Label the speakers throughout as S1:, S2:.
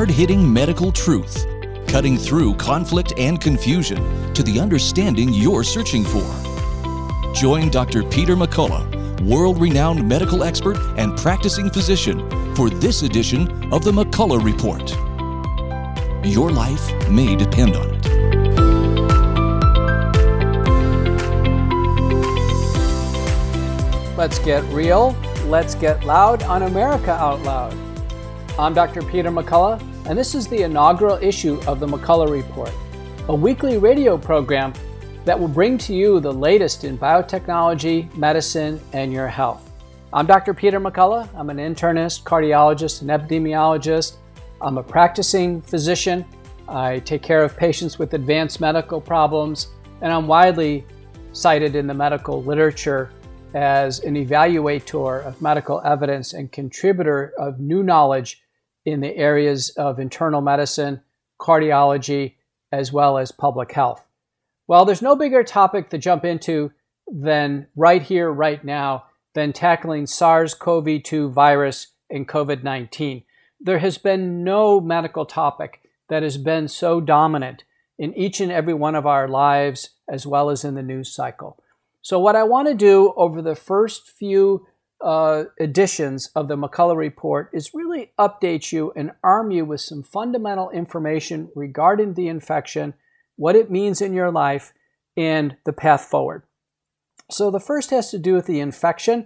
S1: hard-hitting medical truth, cutting through conflict and confusion to the understanding you're searching for. Join Dr. Peter McCullough, world-renowned medical expert and practicing physician, for this edition of the McCullough Report. Your life may depend on it.
S2: Let's get real, let's get loud on America Out Loud. I'm Dr. Peter McCullough, and this is the inaugural issue of the McCullough Report, a weekly radio program that will bring to you the latest in biotechnology, medicine, and your health. I'm Dr. Peter McCullough. I'm an internist, cardiologist, and epidemiologist. I'm a practicing physician. I take care of patients with advanced medical problems, and I'm widely cited in the medical literature as an evaluator of medical evidence and contributor of new knowledge in the areas of internal medicine, cardiology, as well as public health. Well, there's no bigger topic to jump into than right here, right now, than tackling SARS-CoV-2 virus and COVID-19. There has been no medical topic that has been so dominant in each and every one of our lives, as well as in the news cycle. So what I want to do over the first few editions of the McCullough Report is really update you and arm you with some fundamental information regarding the infection, what it means in your life, and the path forward. So the first has to do with the infection.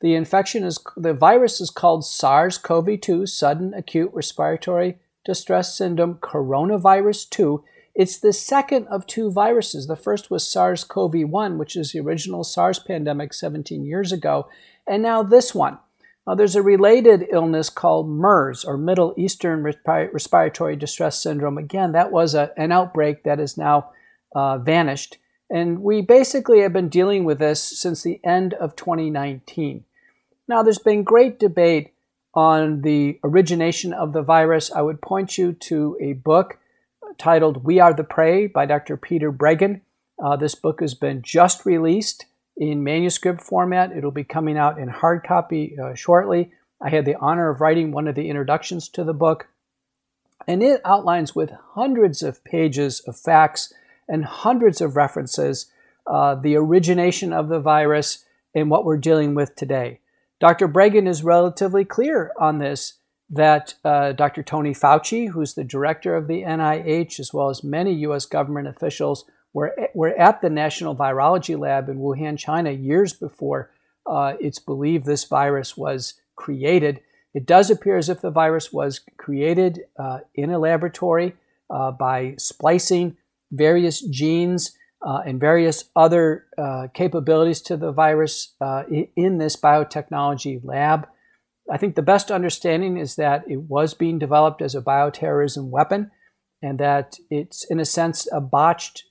S2: The virus is called SARS-CoV-2, Sudden Acute Respiratory Distress Syndrome Coronavirus 2. It's the second of two viruses. The first was SARS-CoV-1, which is the original SARS pandemic 17 years ago, and now this one. There's a related illness called MERS, or Middle Eastern Respiratory Distress Syndrome. Again, that was an outbreak that is now vanished, and we basically have been dealing with this since the end of 2019. Now, there's been great debate on the origination of the virus. I would point you to a book titled We Are the Prey by Dr. Peter Breggin. This book has been just released in manuscript format. It'll be coming out in hard copy shortly. I had the honor of writing one of the introductions to the book, and it outlines with hundreds of pages of facts and hundreds of references the origination of the virus and what we're dealing with today. Dr. Breggin is relatively clear on this, that Dr. Tony Fauci, who's the director of the NIH, as well as many U.S. government officials, were at the National Virology Lab in Wuhan, China, years before it's believed this virus was created. It does appear as if the virus was created in a laboratory by splicing various genes and various other capabilities to the virus in this biotechnology lab. I think the best understanding is that it was being developed as a bioterrorism weapon, and that it's, in a sense, a botched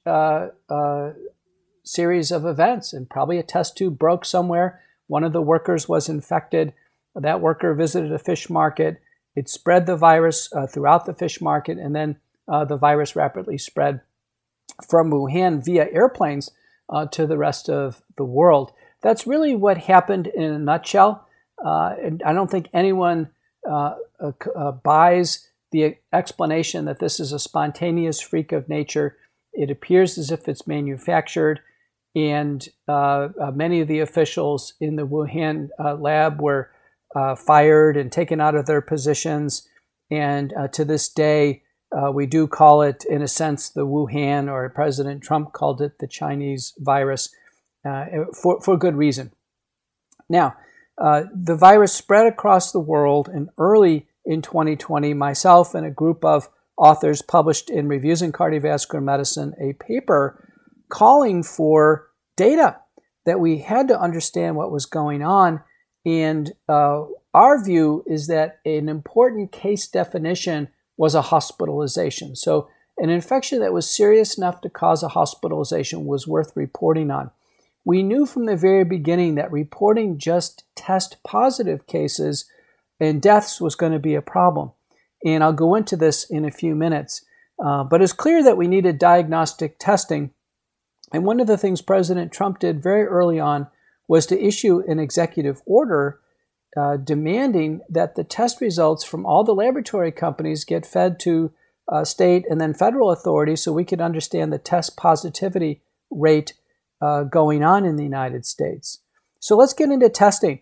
S2: series of events, and probably a test tube broke somewhere. One of the workers was infected. That worker visited a fish market. It spread the virus throughout the fish market, and then the virus rapidly spread from Wuhan via airplanes to the rest of the world. That's really what happened in a nutshell. And I don't think anyone buys the explanation that this is a spontaneous freak of nature. It appears as if it's manufactured, and many of the officials in the Wuhan lab were fired and taken out of their positions. And to this day, we do call it, in a sense, the Wuhan, or President Trump called it the Chinese virus, for good reason. Now, the virus spread across the world, and early in 2020, myself and a group of authors published in Reviews in Cardiovascular Medicine a paper calling for data, that we had to understand what was going on. And our view is that an important case definition was a hospitalization. So an infection that was serious enough to cause a hospitalization was worth reporting on. We knew from the very beginning that reporting just test positive cases and deaths was going to be a problem. And I'll go into this in a few minutes. But it's clear that we needed diagnostic testing. And one of the things President Trump did very early on was to issue an executive order demanding that the test results from all the laboratory companies get fed to state and then federal authorities so we could understand the test positivity rate going on in the United States. So let's get into testing.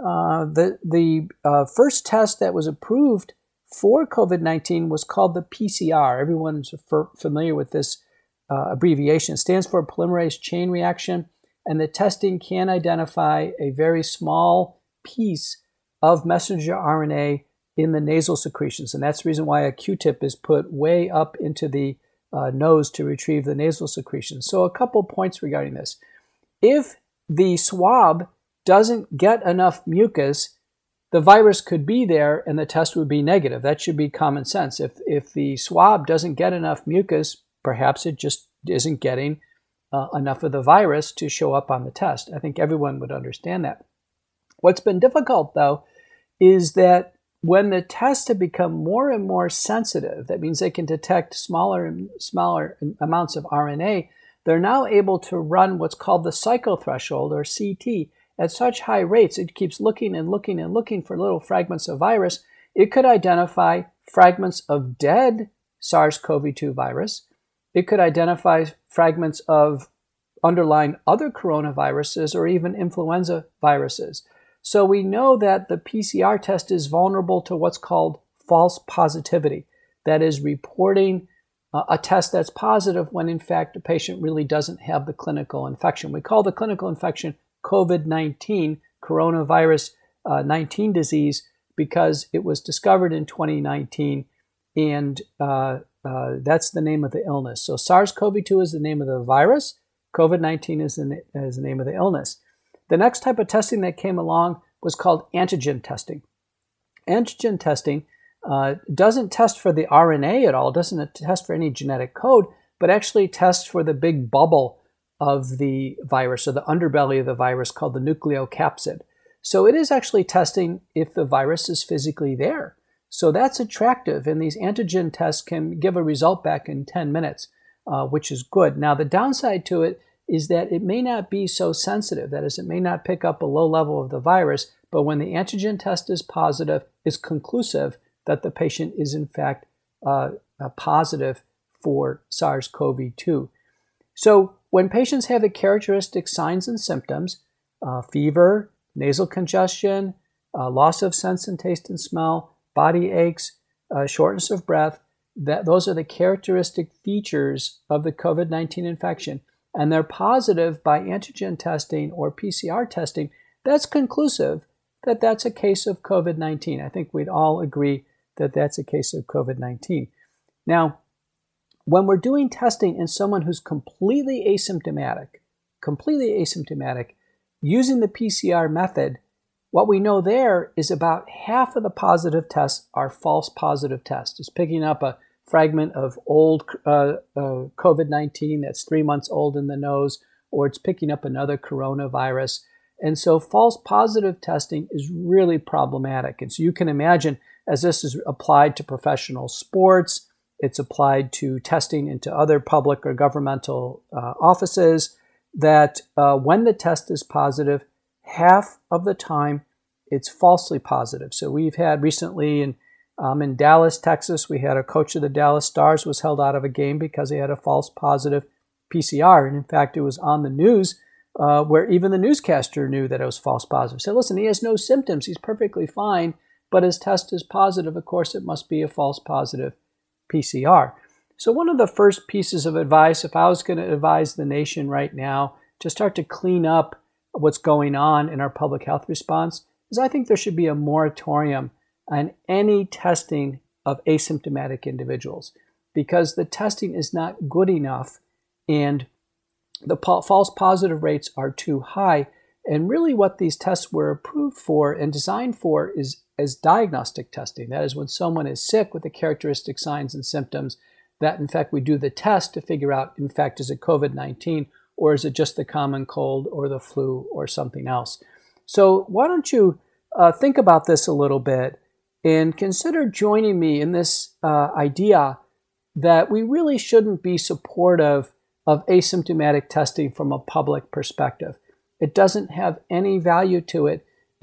S2: The first test that was approved for COVID-19 was called the PCR. Everyone's familiar with this abbreviation. It stands for polymerase chain reaction, and the testing can identify a very small piece of messenger RNA in the nasal secretions, and that's the reason why a Q-tip is put way up into the nose to retrieve the nasal secretions. So a couple points regarding this. If the swab doesn't get enough mucus, the virus could be there and the test would be negative. That should be common sense. If the swab doesn't get enough mucus, perhaps it just isn't getting enough of the virus to show up on the test. I think everyone would understand that. What's been difficult, though, is that when the tests have become more and more sensitive, that means they can detect smaller and smaller amounts of RNA, they're now able to run what's called the cyclothreshold, or CT, at such high rates. It keeps looking and looking and looking for little fragments of virus. It could identify fragments of dead SARS-CoV-2 virus. It could identify fragments of underlying other coronaviruses or even influenza viruses. So we know that the PCR test is vulnerable to what's called false positivity. That is, reporting a test that's positive when in fact the patient really doesn't have the clinical infection. We call the clinical infection COVID-19, coronavirus 19 disease, because it was discovered in 2019, and that's the name of the illness. So SARS-CoV-2 is the name of the virus. COVID-19 is the name of the illness. The next type of testing that came along was called antigen testing. Antigen testing doesn't test for the RNA at all, doesn't test for any genetic code, but actually tests for the big bubble of the virus, or the underbelly of the virus, called the nucleocapsid. So it is actually testing if the virus is physically there. So that's attractive, and these antigen tests can give a result back in 10 minutes, which is good. Now, the downside to it is that it may not be so sensitive. That is, it may not pick up a low level of the virus, but when the antigen test is positive, it's conclusive that the patient is in fact positive for SARS-CoV-2. So when patients have the characteristic signs and symptoms, fever, nasal congestion, loss of sense and taste and smell, body aches, shortness of breath, those are the characteristic features of the COVID-19 infection, and they're positive by antigen testing or PCR testing, that's conclusive that that's a case of COVID-19. I think we'd all agree that that's a case of COVID-19. Now, when we're doing testing in someone who's completely asymptomatic, using the PCR method, what we know there is about half of the positive tests are false positive tests. It's picking up a fragment of old COVID-19 that's 3 months old in the nose, or it's picking up another coronavirus. And so false positive testing is really problematic. And so you can imagine, as this is applied to professional sports, it's applied to testing into other public or governmental offices, that when the test is positive, half of the time it's falsely positive. So we've had recently in Dallas, Texas, we had a coach of the Dallas Stars was held out of a game because he had a false positive PCR. And in fact, it was on the news where even the newscaster knew that it was false positive. So listen, he has no symptoms. He's perfectly fine, but his test is positive. Of course, it must be a false positive PCR. So one of the first pieces of advice, if I was going to advise the nation right now to start to clean up what's going on in our public health response, is I think there should be a moratorium on any testing of asymptomatic individuals, because the testing is not good enough and the false positive rates are too high. And really what these tests were approved for and designed for is diagnostic testing. That is, when someone is sick with the characteristic signs and symptoms, that in fact we do the test to figure out, in fact, is it COVID-19 or is it just the common cold or the flu or something else? So why don't you think about this a little bit and consider joining me in this idea that we really shouldn't be supportive of asymptomatic testing from a public perspective. It doesn't have any value to it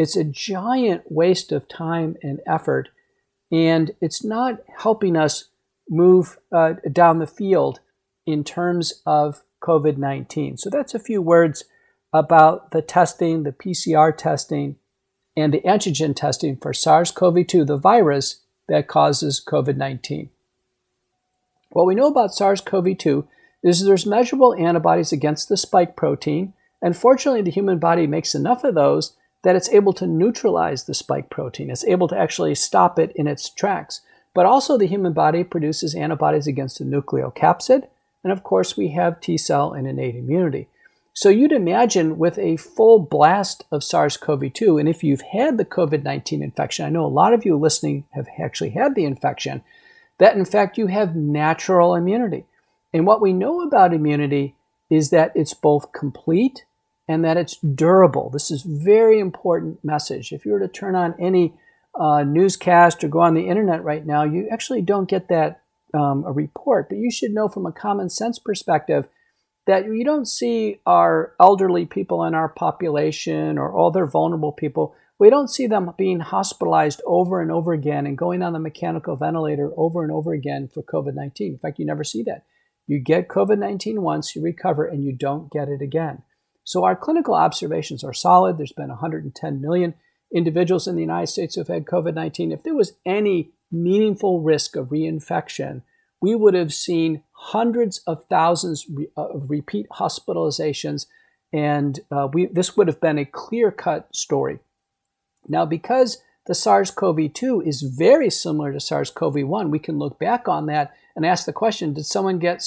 S2: It's a giant waste of time and effort, and it's not helping us move down the field in terms of COVID-19. So that's a few words about the testing, the PCR testing, and the antigen testing for SARS-CoV-2, the virus that causes COVID-19. What we know about SARS-CoV-2 is there's measurable antibodies against the spike protein, and fortunately the human body makes enough of those that it's able to neutralize the spike protein. It's able to actually stop it in its tracks. But also the human body produces antibodies against the nucleocapsid, and of course we have T-cell and innate immunity. So you'd imagine with a full blast of SARS-CoV-2, and if you've had the COVID-19 infection, I know a lot of you listening have actually had the infection, that in fact you have natural immunity. And what we know about immunity is that it's both complete and that it's durable. This is a very important message. If you were to turn on any newscast or go on the internet right now, you actually don't get that a report. But you should know from a common sense perspective that you don't see our elderly people in our population or other vulnerable people. We don't see them being hospitalized over and over again and going on the mechanical ventilator over and over again for COVID-19. In fact, you never see that. You get COVID-19 once, you recover, and you don't get it again. So our clinical observations are solid. There's been 110 million individuals in the United States who have had COVID-19. If there was any meaningful risk of reinfection, we would have seen hundreds of thousands of repeat hospitalizations, and this would have been a clear-cut story. Now, because the SARS-CoV-2 is very similar to SARS-CoV-1, we can look back on that and ask the question, did someone get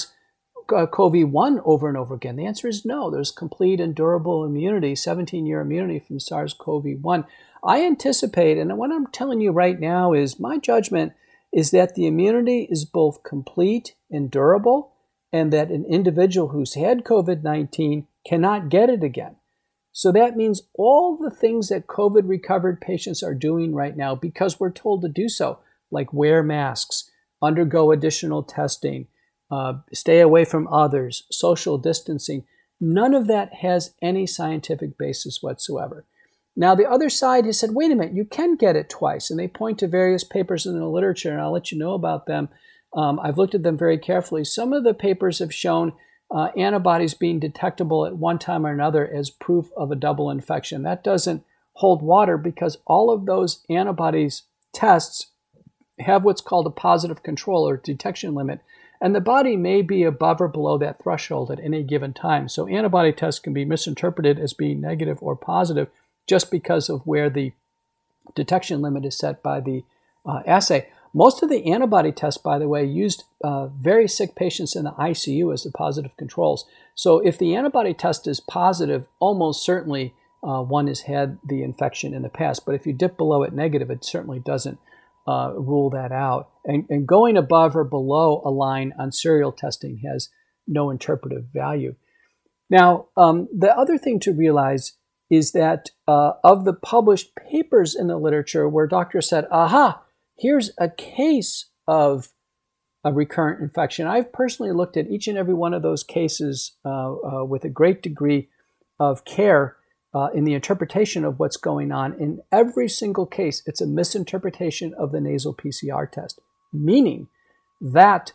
S2: SARS-CoV-1 over and over again? The answer is no. There's complete and durable immunity, 17-year immunity from SARS-CoV-1. I anticipate, and what I'm telling you right now is my judgment is that the immunity is both complete and durable, and that an individual who's had COVID-19 cannot get it again. So that means all the things that COVID-recovered patients are doing right now, because we're told to do so, like wear masks, undergo additional testing, stay away from others, social distancing, none of that has any scientific basis whatsoever. Now, the other side has said, wait a minute, you can get it twice. And they point to various papers in the literature, and I'll let you know about them. I've looked at them very carefully. Some of the papers have shown antibodies being detectable at one time or another as proof of a double infection. That doesn't hold water because all of those antibodies tests have what's called a positive control or detection limit. And the body may be above or below that threshold at any given time. So antibody tests can be misinterpreted as being negative or positive just because of where the detection limit is set by the assay. Most of the antibody tests, by the way, used very sick patients in the ICU as the positive controls. So if the antibody test is positive, almost certainly one has had the infection in the past. But if you dip below it negative, it certainly doesn't rule that out. And going above or below a line on serial testing has no interpretive value. Now, the other thing to realize is that of the published papers in the literature where doctors said, aha, here's a case of a recurrent infection. I've personally looked at each and every one of those cases with a great degree of care in the interpretation of what's going on. In every single case, it's a misinterpretation of the nasal PCR test, meaning that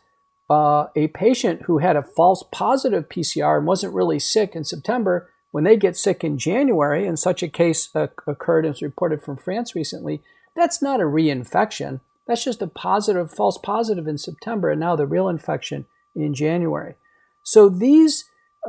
S2: a patient who had a false positive PCR and wasn't really sick in September, when they get sick in January, and such a case occurred and was reported from France recently, that's not a reinfection. That's just a positive, false positive in September, and now the real infection in January. So these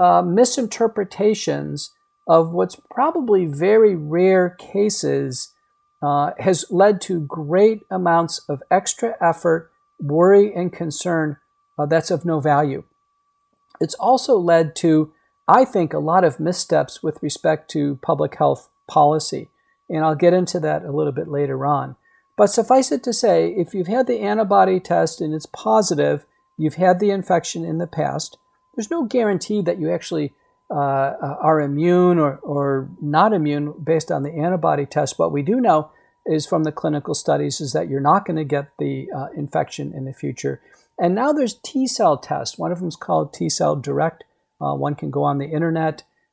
S2: misinterpretations of what's probably very rare cases has led to great amounts of extra effort, worry, and concern that's of no value. It's also led to, I think, a lot of missteps with respect to public health policy. And I'll get into that a little bit later on. But suffice it to say, if you've had the antibody test and it's positive, you've had the infection in the past, there's no guarantee that you actually are immune or not immune based on the antibody test. What we do know is from the clinical studies is that you're not going to get the infection in the future. And now there's T-cell tests. One of them is called T-cell Direct. One can go on the internet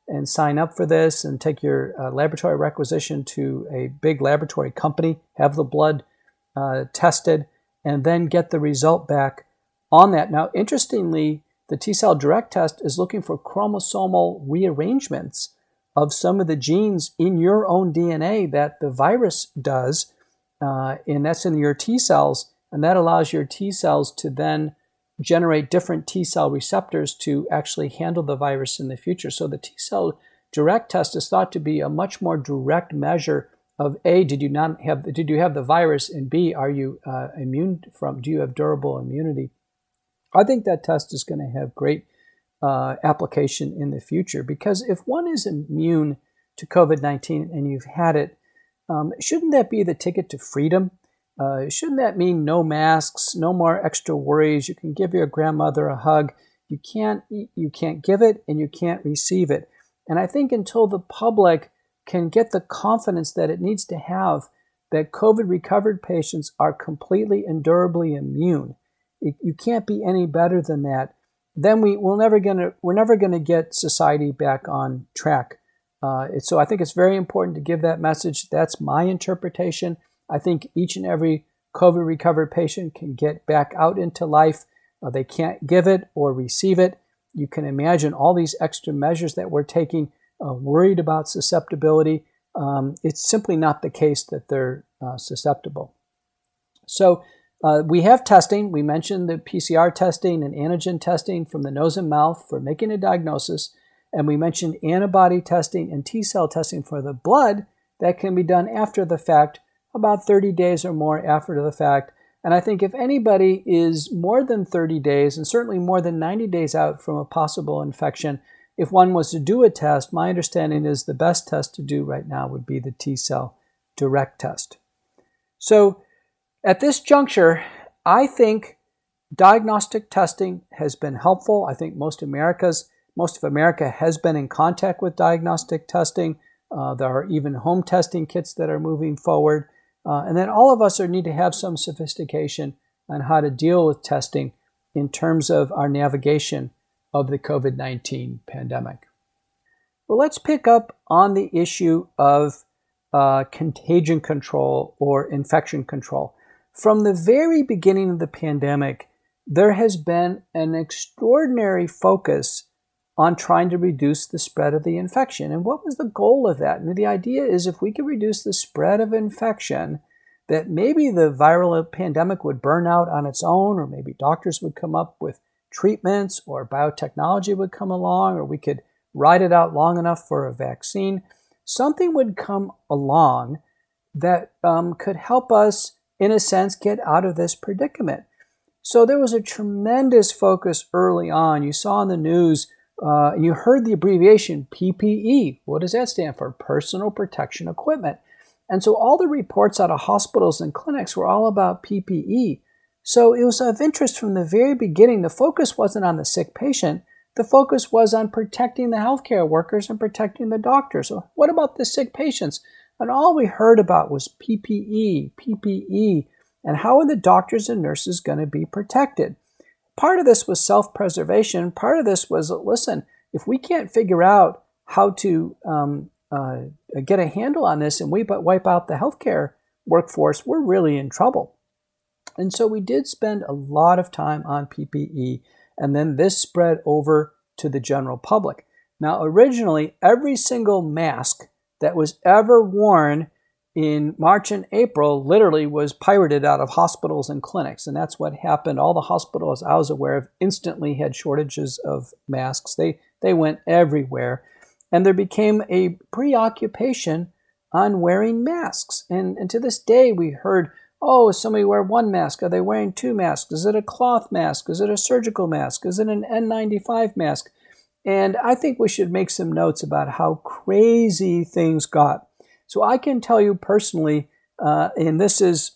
S2: and sign up for this and take your laboratory requisition to a big laboratory company, have the blood tested, and then get the result back on that. Now, interestingly, the T-cell direct test is looking for chromosomal rearrangements of some of the genes in your own DNA that the virus does, and that's in your T cells, and that allows your T cells to then generate different T cell receptors to actually handle the virus in the future. So the T cell direct test is thought to be a much more direct measure of A, did you have the virus, and B, are you immune do you have durable immunity? I think that test is going to have great application in the future, because if one is immune to COVID-19 and you've had it, shouldn't that be the ticket to freedom? Shouldn't that mean no masks, no more extra worries? You can give your grandmother a hug. You can't give it and you can't receive it. And I think until the public can get the confidence that it needs to have, that COVID recovered patients are completely and durably immune, you can't be any better than that, then we're never going to get society back on track. So I think it's very important to give that message. That's my interpretation. I think each and every COVID recovered patient can get back out into life. They can't give it or receive it. You can imagine all these extra measures that we're taking, worried about susceptibility. It's simply not the case that they're susceptible. So we have testing. We mentioned the PCR testing and antigen testing from the nose and mouth for making a diagnosis. And we mentioned antibody testing and T-cell testing for the blood that can be done after the fact, about 30 days or more after the fact. And I think if anybody is more than 30 days and certainly more than 90 days out from a possible infection, if one was to do a test, my understanding is the best test to do right now would be the T-cell direct test. So at this juncture, I think diagnostic testing has been helpful. I think most of America has been in contact with diagnostic testing. There are even home testing kits that are moving forward. And then all of us need to have some sophistication on how to deal with testing in terms of our navigation of the COVID-19 pandemic. Well, let's pick up on the issue of contagion control or infection control. From the very beginning of the pandemic, there has been an extraordinary focus on trying to reduce the spread of the infection. And what was the goal of that? And the idea is if we could reduce the spread of infection, that maybe the viral pandemic would burn out on its own, or maybe doctors would come up with treatments, or biotechnology would come along, or we could ride it out long enough for a vaccine. Something would come along that could help us, in a sense, get out of this predicament. So there was a tremendous focus early on. You saw in the news, and you heard the abbreviation PPE. What does that stand for? Personal protection equipment. And so all the reports out of hospitals and clinics were all about PPE. So it was of interest from the very beginning. The focus wasn't on the sick patient. The focus was on protecting the healthcare workers and protecting the doctors. So what about the sick patients? And all we heard about was PPE, and how are the doctors and nurses going to be protected? Part of this was self-preservation. Part of this was, listen, if we can't figure out how to get a handle on this and we wipe out the healthcare workforce, we're really in trouble. And so we did spend a lot of time on PPE, and then this spread over to the general public. Now, originally, every single mask that was ever worn in March and April literally was pirated out of hospitals and clinics, and that's what happened. All the hospitals I was aware of instantly had shortages of masks. They went everywhere, and there became a preoccupation on wearing masks. And to this day, we heard, oh, is somebody wear one mask? Are they wearing two masks? Is it a cloth mask? Is it a surgical mask? Is it an N95 mask? And I think we should make some notes about how crazy things got. So I can tell you personally, and this is,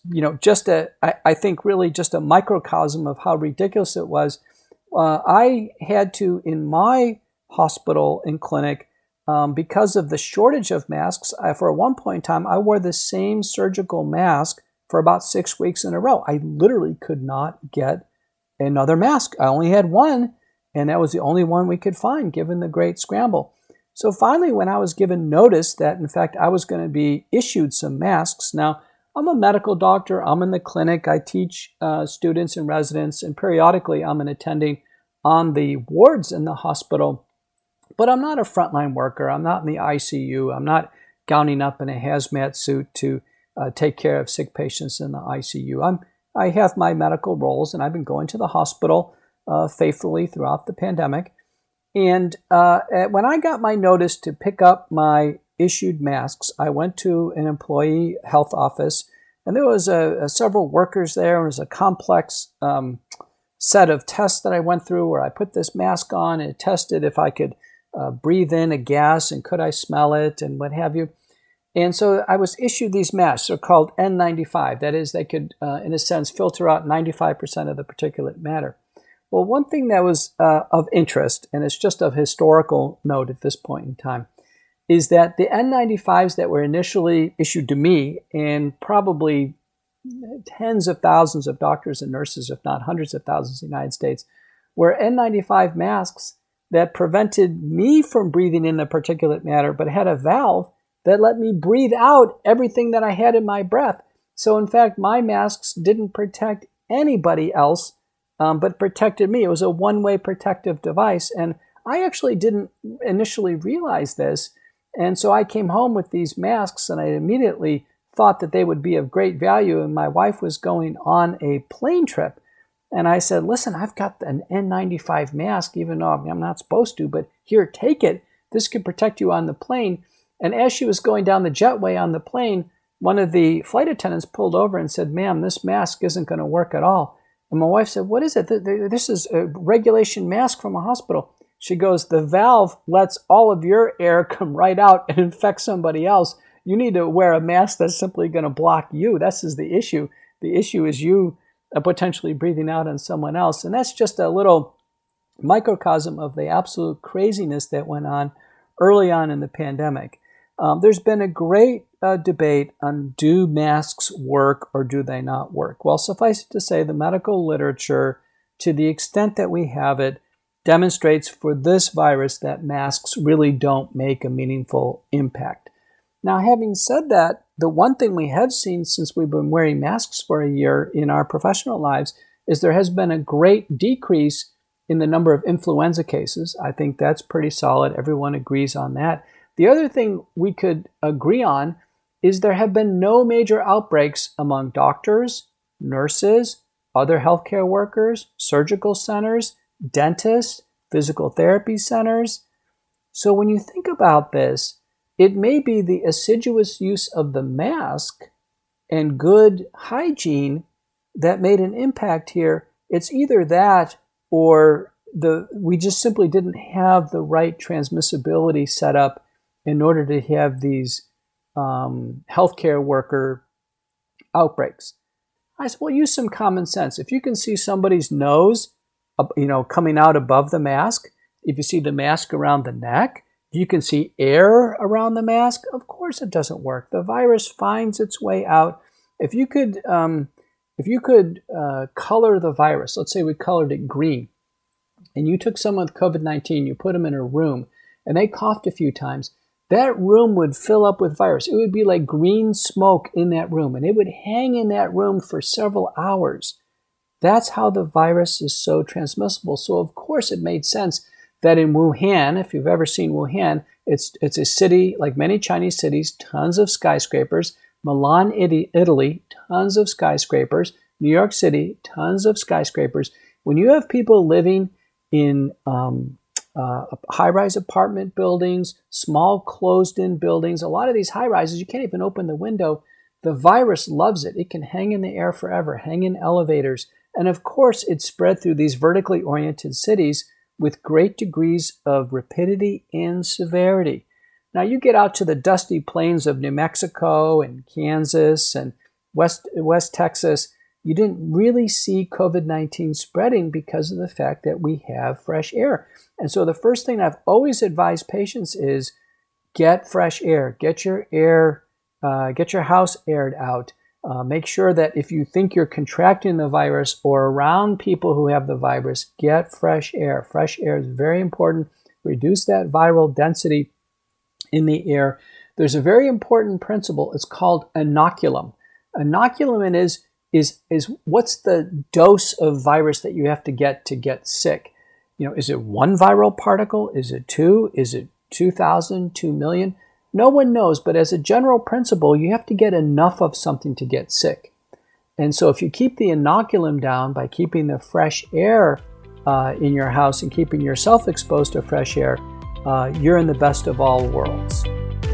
S2: I think really just a microcosm of how ridiculous it was. I had to, in my hospital and clinic, because of the shortage of masks, for one point in time, I wore the same surgical mask for about 6 weeks in a row. I literally could not get another mask. I only had one, and that was the only one we could find given the great scramble. So finally, when I was given notice that, in fact, I was going to be issued some masks. Now, I'm a medical doctor. I'm in the clinic. I teach students and residents, and periodically I'm an attending on the wards in the hospital. But I'm not a frontline worker. I'm not in the ICU. I'm not gowning up in a hazmat suit to take care of sick patients in the ICU. I have my medical roles, and I've been going to the hospital faithfully throughout the pandemic. And when I got my notice to pick up my issued masks, I went to an employee health office, and there was several workers there. It was a complex set of tests that I went through where I put this mask on and it tested if I could breathe in a gas and could I smell it and what have you. And so I was issued these masks. They're called N95. That is, they could, in a sense, filter out 95% of the particulate matter. Well, one thing that was of interest, and it's just of historical note at this point in time, is that the N95s that were initially issued to me, and probably tens of thousands of doctors and nurses, if not hundreds of thousands in the United States, were N95 masks that prevented me from breathing in the particulate matter, but had a valve that let me breathe out everything that I had in my breath. So in fact, my masks didn't protect anybody else, but protected me. It was a one-way protective device. And I actually didn't initially realize this. And so I came home with these masks, and I immediately thought that they would be of great value. And my wife was going on a plane trip. And I said, listen, I've got an N95 mask, even though I'm not supposed to, but here, take it. This could protect you on the plane. And as she was going down the jetway on the plane, one of the flight attendants pulled over and said, ma'am, this mask isn't going to work at all. And my wife said, what is it? This is a regulation mask from a hospital. She goes, the valve lets all of your air come right out and infect somebody else. You need to wear a mask that's simply going to block you. This is the issue. The issue is you potentially breathing out on someone else. And that's just a little microcosm of the absolute craziness that went on early on in the pandemic. There's been a great debate on do masks work or do they not work? Well, suffice it to say, the medical literature, to the extent that we have it, demonstrates for this virus that masks really don't make a meaningful impact. Now, having said that, the one thing we have seen since we've been wearing masks for a year in our professional lives is there has been a great decrease in the number of influenza cases. I think that's pretty solid. Everyone agrees on that. The other thing we could agree on is there have been no major outbreaks among doctors, nurses, other healthcare workers, surgical centers, dentists, physical therapy centers. So when you think about this, it may be the assiduous use of the mask and good hygiene that made an impact here. It's either that or we just simply didn't have the right transmissibility set up in order to have these healthcare worker outbreaks. I said, well, use some common sense. If you can see somebody's nose, coming out above the mask, if you see the mask around the neck, if you can see air around the mask, of course it doesn't work. The virus finds its way out. If you could color the virus, let's say we colored it green, and you took someone with COVID-19, you put them in a room, and they coughed a few times, that room would fill up with virus. It would be like green smoke in that room, and it would hang in that room for several hours. That's how the virus is so transmissible. So of course it made sense that in Wuhan, if you've ever seen Wuhan, it's a city like many Chinese cities, tons of skyscrapers. Milan, Italy, tons of skyscrapers. New York City, tons of skyscrapers. When you have people living in high-rise apartment buildings, small closed-in buildings, a lot of these high-rises, you can't even open the window. The virus loves it. It can hang in the air forever, hang in elevators. And of course, it's spread through these vertically oriented cities with great degrees of rapidity and severity. Now, you get out to the dusty plains of New Mexico and Kansas and West Texas, you didn't really see COVID-19 spreading because of the fact that we have fresh air. And so the first thing I've always advised patients is get fresh air, get your house aired out. Make sure that if you think you're contracting the virus or around people who have the virus, get fresh air. Fresh air is very important. Reduce that viral density in the air, there's a very important principle. It's called inoculum. Inoculum is what's the dose of virus that you have to get sick? Is it one viral particle? Is it two? Is it 2,000, 2 million? No one knows, but as a general principle, you have to get enough of something to get sick. And so if you keep the inoculum down by keeping the fresh air in your house and keeping yourself exposed to fresh air, you're in the best of all worlds.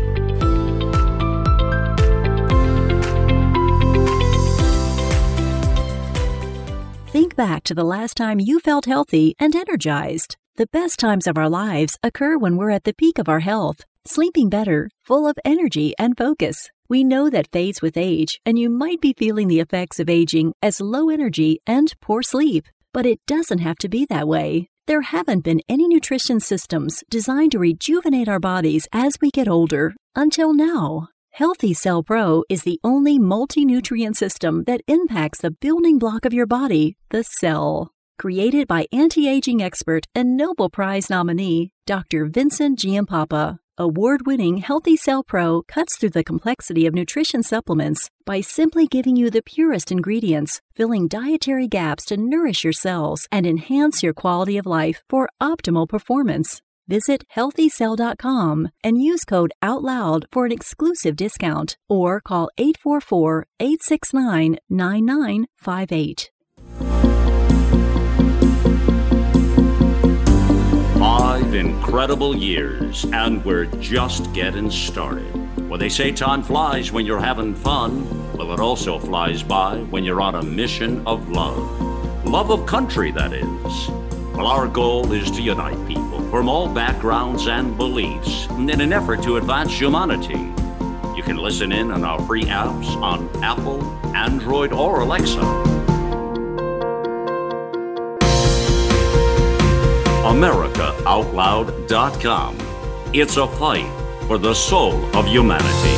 S3: Think back to the last time you felt healthy and energized. The best times of our lives occur when we're at the peak of our health, sleeping better, full of energy and focus. We know that fades with age, and you might be feeling the effects of aging as low energy and poor sleep. But it doesn't have to be that way. There haven't been any nutrition systems designed to rejuvenate our bodies as we get older until now. Healthy Cell Pro is the only multi-nutrient system that impacts the building block of your body, the cell. Created by anti-aging expert and Nobel Prize nominee, Dr. Vincent Giampapa, award-winning Healthy Cell Pro cuts through the complexity of nutrition supplements by simply giving you the purest ingredients, filling dietary gaps to nourish your cells and enhance your quality of life for optimal performance. Visit healthycell.com and use code OUTLOUD for an exclusive discount or call 844-869-9958.
S4: 5 incredible years, and we're just getting started. Well, they say time flies when you're having fun. Well, it also flies by when you're on a mission of love. Love of country, that is. Well, our goal is to unite people from all backgrounds and beliefs in an effort to advance humanity. You can listen in on our free apps on Apple, Android, or Alexa. AmericaOutloud.com. It's a fight for the soul of humanity.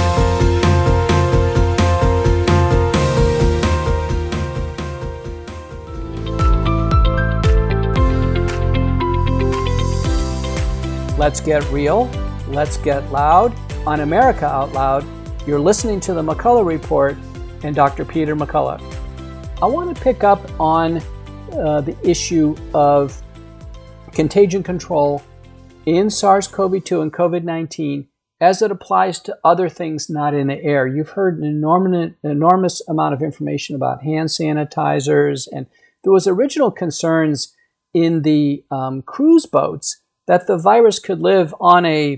S2: Let's get real. Let's get loud. On America Out Loud, you're listening to the McCullough Report and Dr. Peter McCullough. I want to pick up on the issue of contagion control in SARS-CoV-2 and COVID-19 as it applies to other things not in the air. You've heard an enormous amount of information about hand sanitizers, and there was original concerns in the cruise boats that the virus could live on a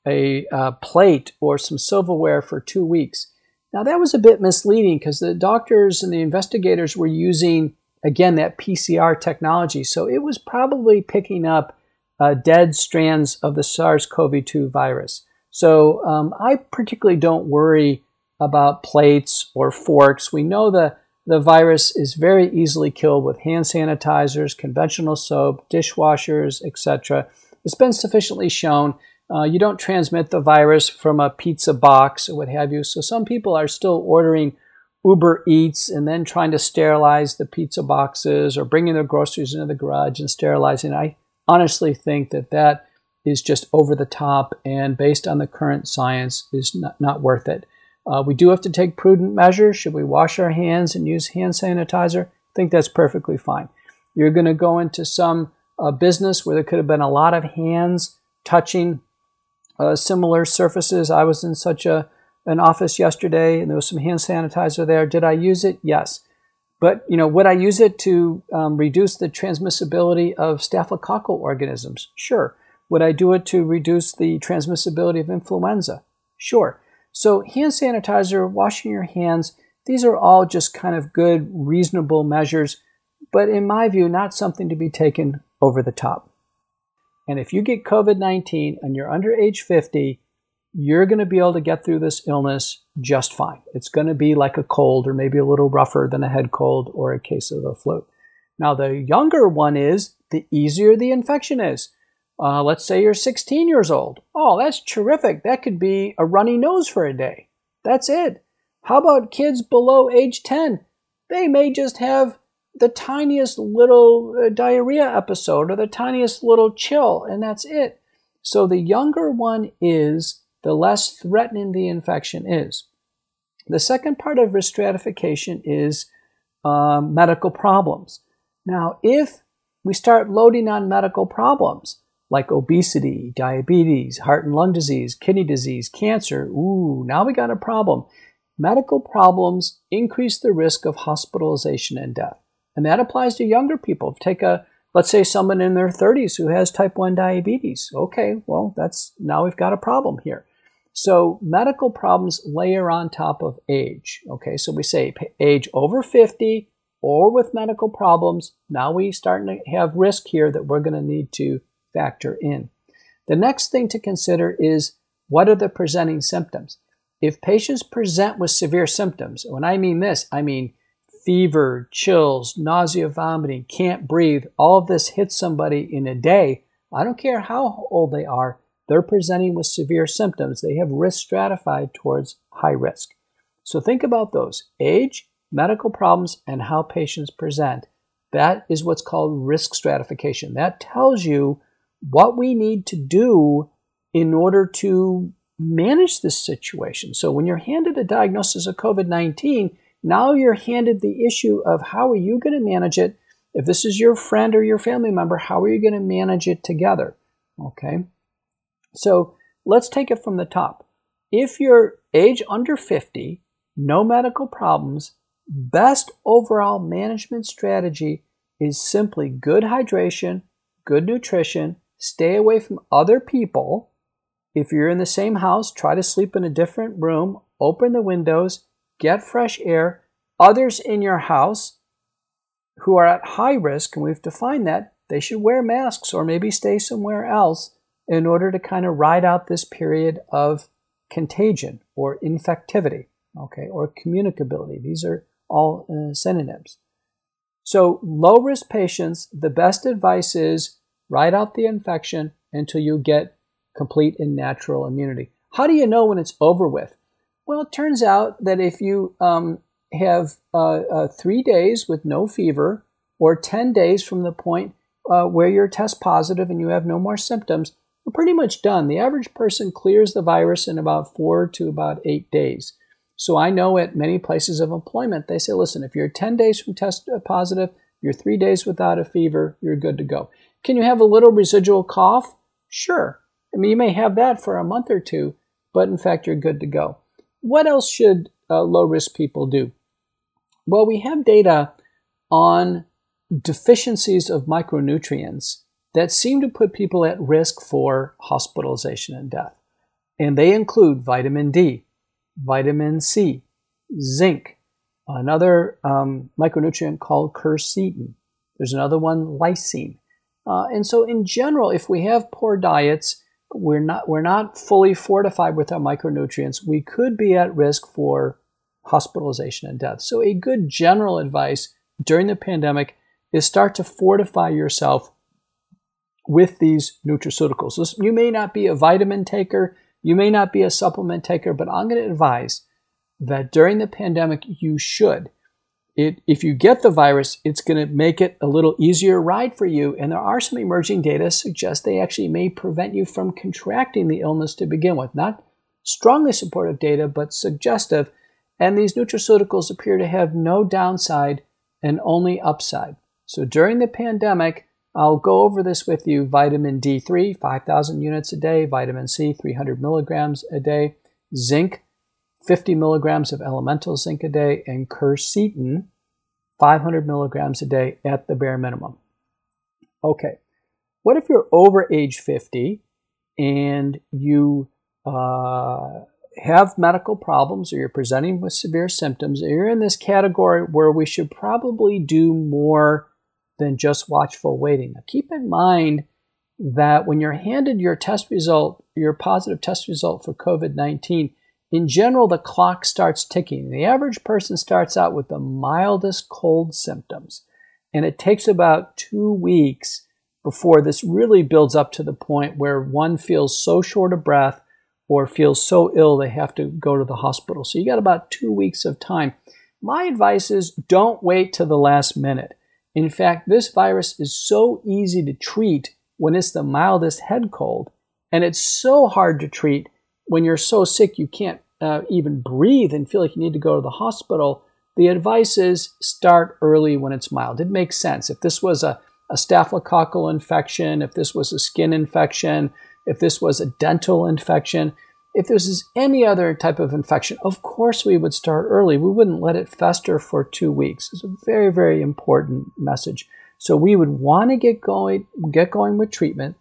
S2: plate or some silverware for 2 weeks. Now that was a bit misleading because the doctors and the investigators were using, again, that PCR technology. So it was probably picking up dead strands of the SARS-CoV-2 virus. So I particularly don't worry about plates or forks. We know the virus is very easily killed with hand sanitizers, conventional soap, dishwashers, etc. It's been sufficiently shown. You don't transmit the virus from a pizza box or what have you. So some people are still ordering Uber Eats and then trying to sterilize the pizza boxes or bringing their groceries into the garage and sterilizing. I honestly think that is just over the top and based on the current science is not worth it. We do have to take prudent measures. Should we wash our hands and use hand sanitizer? I think that's perfectly fine. You're going to go into some business where there could have been a lot of hands touching similar surfaces. I was in such an office yesterday and there was some hand sanitizer there. Did I use it? Yes. But would I use it to reduce the transmissibility of staphylococcal organisms? Sure. Would I do it to reduce the transmissibility of influenza? Sure. So hand sanitizer, washing your hands, these are all just kind of good, reasonable measures, but in my view, not something to be taken over the top. And if you get COVID-19 and you're under age 50, you're going to be able to get through this illness just fine. It's going to be like a cold or maybe a little rougher than a head cold or a case of the flu. Now, the younger one is, the easier the infection is. Let's say you're 16 years old. Oh, that's terrific. That could be a runny nose for a day. That's it. How about kids below age 10? They may just have the tiniest little diarrhea episode or the tiniest little chill, and that's it. So the younger one is, the less threatening the infection is. The second part of risk stratification is medical problems. Now, if we start loading on medical problems like obesity, diabetes, heart and lung disease, kidney disease, cancer, now we got a problem. Medical problems increase the risk of hospitalization and death. And that applies to younger people. Let's say someone in their 30s who has type 1 diabetes. Okay, well, now we've got a problem here. So medical problems layer on top of age. Okay, so we say age over 50 or with medical problems. Now we start to have risk here that we're going to need to factor in. The next thing to consider is, what are the presenting symptoms? If patients present with severe symptoms, when I mean this, I mean fever, chills, nausea, vomiting, can't breathe, all of this hits somebody in a day. I don't care how old they are, they're presenting with severe symptoms. They have risk stratified towards high risk. So think about those: age, medical problems, and how patients present. That is what's called risk stratification. That tells you what we need to do in order to manage this situation. So when you're handed a diagnosis of COVID-19, now you're handed the issue of how are you going to manage it. If this is your friend or your family member, how are you going to manage it together? Okay. So let's take it from the top. If you're age under 50, no medical problems, best overall management strategy is simply good hydration, good nutrition, stay away from other people. If you're in the same house, try to sleep in a different room, open the windows, get fresh air. Others in your house who are at high risk, and we've defined that, they should wear masks or maybe stay somewhere else in order to kind of ride out this period of contagion or infectivity, okay, or communicability. These are all synonyms. So low-risk patients, the best advice is ride out the infection until you get complete and natural immunity. How do you know when it's over with? Well, it turns out that if you have 3 days with no fever or 10 days from the point where you're test positive and you have no more symptoms, we're pretty much done. The average person clears the virus in about 4 to about 8 days. So I know at many places of employment, they say, listen, if you're 10 days from test positive, you're 3 days without a fever, you're good to go. Can you have a little residual cough? Sure. I mean, you may have that for a month or two, but in fact, you're good to go. What else should low-risk people do? Well, we have data on deficiencies of micronutrients that seem to put people at risk for hospitalization and death. And they include vitamin D, vitamin C, zinc, another micronutrient called quercetin. There's another one, lysine. And so in general, if we have poor diets, we're not fully fortified with our micronutrients, we could be at risk for hospitalization and death. So a good general advice during the pandemic is start to fortify yourself with these nutraceuticals. So you may not be a vitamin taker, you may not be a supplement taker, but I'm going to advise that during the pandemic, you should. If you get the virus, it's going to make it a little easier ride for you. And there are some emerging data suggest they actually may prevent you from contracting the illness to begin with. Not strongly supportive data, but suggestive. And these nutraceuticals appear to have no downside and only upside. So during the pandemic, I'll go over this with you. Vitamin D3, 5,000 units a day. Vitamin C, 300 milligrams a day. Zinc, 50 milligrams of elemental zinc a day. And quercetin, 500 milligrams a day at the bare minimum. Okay, what if you're over age 50 and you have medical problems or you're presenting with severe symptoms? You're in this category where we should probably do more than just watchful waiting. Now, keep in mind that when you're handed your test result, your positive test result for COVID-19, in general, the clock starts ticking. The average person starts out with the mildest cold symptoms, and it takes about 2 weeks before this really builds up to the point where one feels so short of breath or feels so ill they have to go to the hospital. So you got about 2 weeks of time. My advice is don't wait till the last minute. In fact, this virus is so easy to treat when it's the mildest head cold, And it's so hard to treat when you're so sick you can't even breathe and feel like you need to go to the hospital. The advice is start early when it's mild. It makes sense. If this was a staphylococcal infection, if this was a skin infection, if this was a dental infection, if this is any other type of infection, of course we would start early. We wouldn't let it fester for 2 weeks. It's a very, very important message. So we would want to get going with treatment,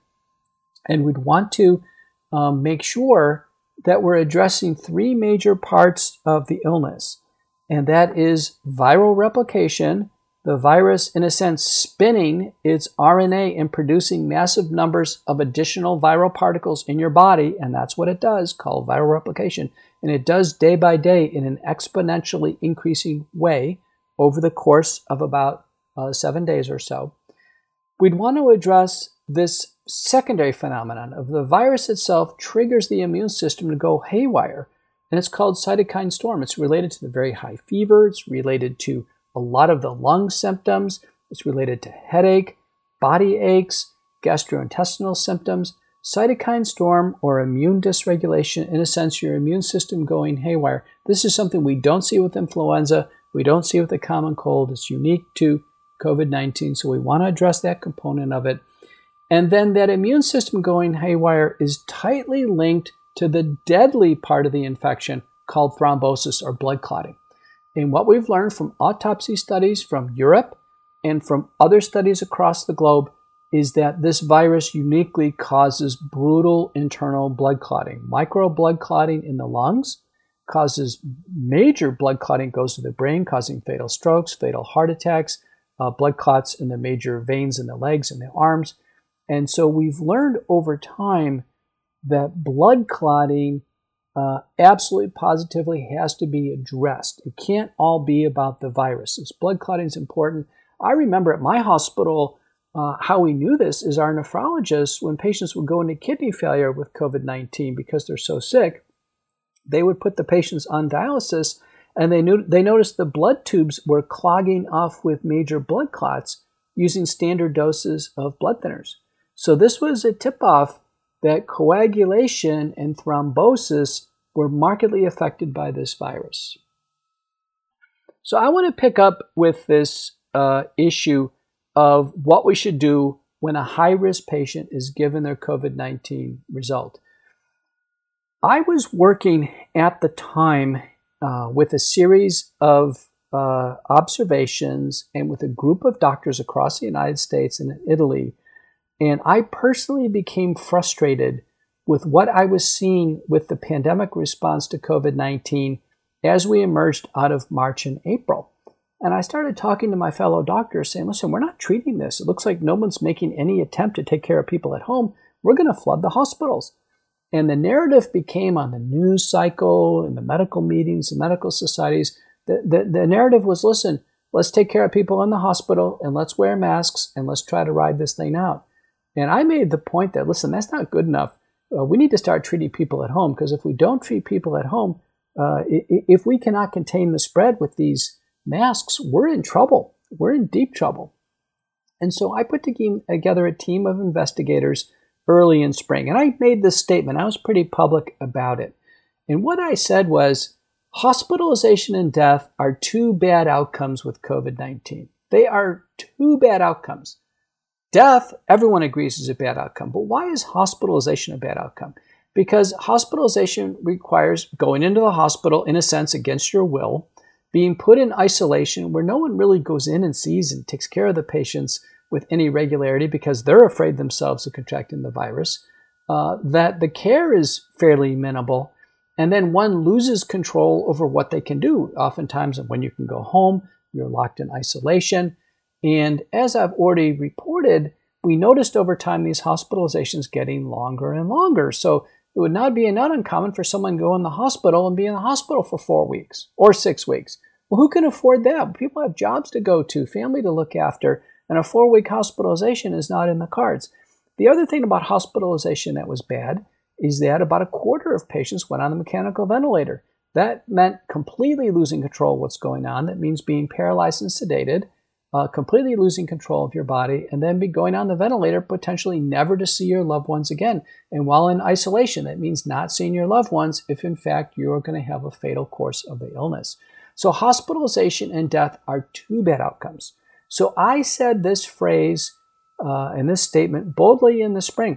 S2: and we'd want to make sure that we're addressing 3 major parts of the illness. And that is viral replication, the virus, in a sense, spinning its RNA and producing massive numbers of additional viral particles in your body, and that's what it does, called viral replication. And it does day by day in an exponentially increasing way over the course of about 7 days or so. We'd want to address this secondary phenomenon of the virus itself triggers the immune system to go haywire, and it's called cytokine storm. It's related to the very high fever. It's related to a lot of the lung symptoms. It's related to headache, body aches, gastrointestinal symptoms. Cytokine storm or immune dysregulation, in a sense, your immune system going haywire. This is something we don't see with influenza. We don't see with the common cold. It's unique to COVID-19, so we want to address that component of it. And then that immune system going haywire is tightly linked to the deadly part of the infection called thrombosis or blood clotting. And what we've learned from autopsy studies from Europe and from other studies across the globe is that this virus uniquely causes brutal internal blood clotting. Micro blood clotting in the lungs causes major blood clotting, goes to the brain, causing fatal strokes, fatal heart attacks, blood clots in the major veins in the legs and the arms. And so we've learned over time that blood clotting absolutely positively has to be addressed. It can't all be about the virus. This blood clotting is important. I remember at my hospital, how we knew this is our nephrologists, when patients would go into kidney failure with COVID-19 because they're so sick, they would put the patients on dialysis, and they noticed the blood tubes were clogging off with major blood clots using standard doses of blood thinners. So this was a tip-off that coagulation and thrombosis were markedly affected by this virus. So I want to pick up with this issue of what we should do when a high-risk patient is given their COVID-19 result. I was working at the time with a series of observations and with a group of doctors across the United States and Italy, and I personally became frustrated with what I was seeing with the pandemic response to COVID-19 as we emerged out of March and April. And I started talking to my fellow doctors saying, listen, we're not treating this. It looks like no one's making any attempt to take care of people at home. We're going to flood the hospitals. And the narrative became on the news cycle, in the medical meetings, the medical societies. The narrative was, listen, let's take care of people in the hospital and let's wear masks and let's try to ride this thing out. And I made the point that, listen, that's not good enough. We need to start treating people at home, because if we don't treat people at home, if we cannot contain the spread with these masks, we're in trouble. We're in deep trouble. And so I put together a team of investigators early in spring. And I made this statement. I was pretty public about it. And what I said was, hospitalization and death are 2 bad outcomes with COVID-19. They are 2 bad outcomes. Death, everyone agrees, is a bad outcome. But why is hospitalization a bad outcome? Because hospitalization requires going into the hospital, in a sense, against your will, being put in isolation where no one really goes in and sees and takes care of the patients with any regularity because they're afraid themselves of contracting the virus, that the care is fairly minimal, and then one loses control over what they can do. Oftentimes, when you can go home, you're locked in isolation. And as I've already reported, we noticed over time these hospitalizations getting longer and longer. So it would not be not uncommon for someone to go in the hospital and be in the hospital for 4 weeks or 6 weeks. Well, who can afford that? People have jobs to go to, family to look after, and a 4-week hospitalization is not in the cards. The other thing about hospitalization that was bad is that about a quarter of patients went on the mechanical ventilator. That meant completely losing control of what's going on. That means being paralyzed and sedated. completely losing control of your body, and then be going on the ventilator, potentially never to see your loved ones again. And while in isolation, that means not seeing your loved ones if in fact you're going to have a fatal course of the illness. So hospitalization and death are two bad outcomes. So I said this phrase and this statement boldly in the spring.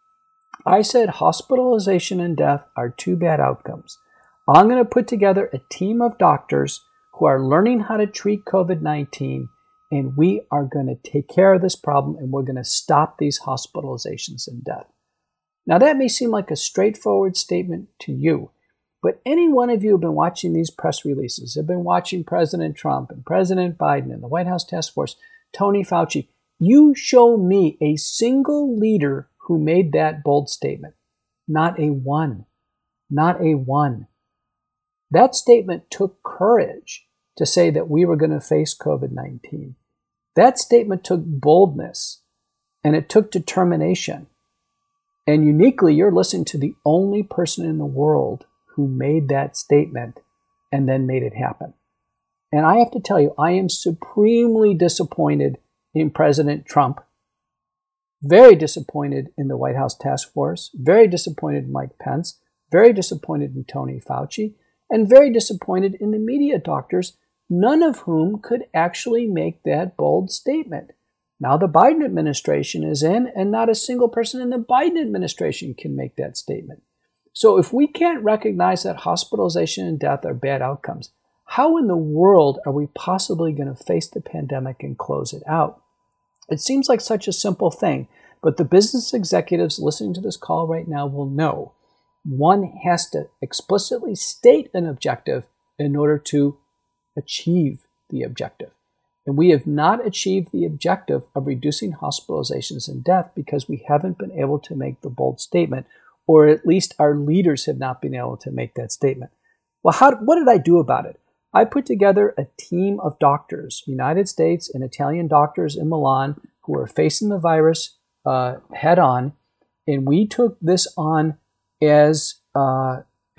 S2: I said hospitalization and death are two bad outcomes. I'm going to put together a team of doctors who are learning how to treat COVID-19, and we are going to take care of this problem, and we're going to stop these hospitalizations and death. Now, that may seem like a straightforward statement to you, but any one of you who have been watching these press releases, have been watching President Trump and President Biden and the White House Task Force, Tony Fauci, you show me a single leader who made that bold statement. Not a one. Not a one. That statement took courage to say that we were going to face COVID-19. That statement took boldness, and it took determination. And uniquely, you're listening to the only person in the world who made that statement and then made it happen. And I have to tell you, I am supremely disappointed in President Trump, very disappointed in the White House Task Force, very disappointed in Mike Pence, very disappointed in Tony Fauci, and very disappointed in the media doctors, none of whom could actually make that bold statement. Now the Biden administration is in, and not a single person in the Biden administration can make that statement. So if we can't recognize that hospitalization and death are bad outcomes, how in the world are we possibly going to face the pandemic and close it out? It seems like such a simple thing, but the business executives listening to this call right now will know one has to explicitly state an objective in order to achieve the objective. And we have not achieved the objective of reducing hospitalizations and death because we haven't been able to make the bold statement, or at least our leaders have not been able to make that statement. Well, what did I do about it? I put together a team of doctors, United States and Italian doctors in Milan, who are facing the virus head on, and we took this on as a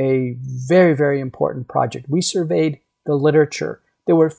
S2: very, very important project. We surveyed the literature. There were